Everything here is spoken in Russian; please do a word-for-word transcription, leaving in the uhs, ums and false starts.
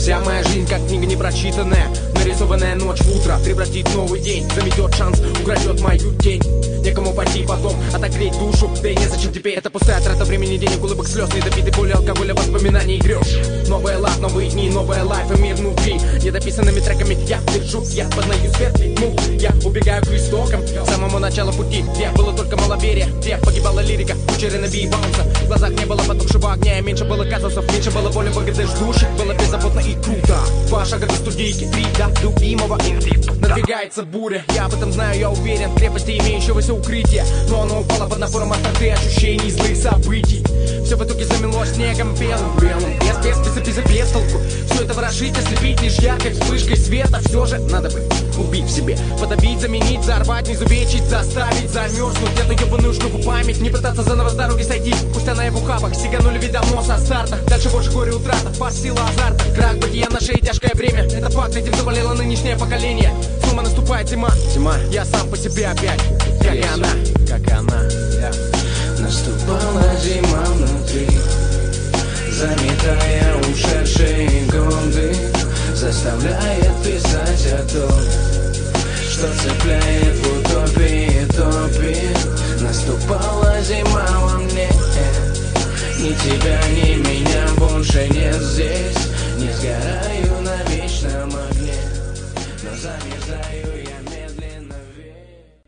Вся моя жизнь как книга непрочитанная, нарисованная ночь в утро превратит в новый день, заметет шанс, украдет мою тень. Некому пойти потом, отогреть душу, да и незачем теперь. Это пустая трата времени, денег, улыбок, слез, недопитой боли, алкоголя, воспоминаний и грез. Новая лав, новые дни, новая лайф и мир внутри. Недописанными треками я держу, я познаю свет, ну, я убегаю к истокам. С самого начала пути, где было только маловерие, где погибала лирика, кучеры на би баунса. В глазах не было потухшего огня, меньше было казусов, меньше было воли, ВГД ждущих, было беззаботно и круто. Два шага до студийки, три до любимого интрип. Надвигается буря, я об этом знаю, я уверен. Крепости имеющегося укрытия, но оно упало под напором остроты ощущений злых событий. Все в итоге замело снегом белым, белым. Без, без, без, без, без толку. Все это ворошить, ослепить лишь яркой вспышкой света. Все же надо бы убить в себе, подобить, заменить, взорвать, не изувечить, заставить замерзнуть эту ебаную штуку память. Не пытаться заново с дороги сойти, пусть она и в ухабах. Сиганули видомо со старта, дальше больше горе утрата, пас сила азарта. Крах бытия на шее, тяжкое бремя. Это факт, этим заболело нынешнее поколение. Снова наступает зима, зима. Я сам по себе опять, как и она, как и она, yeah. Наступала зима внутри, заметая ушедшие годы, заставляет писать о том, что цепляет в утопии, топит. Наступала зима во мне, ни тебя, ни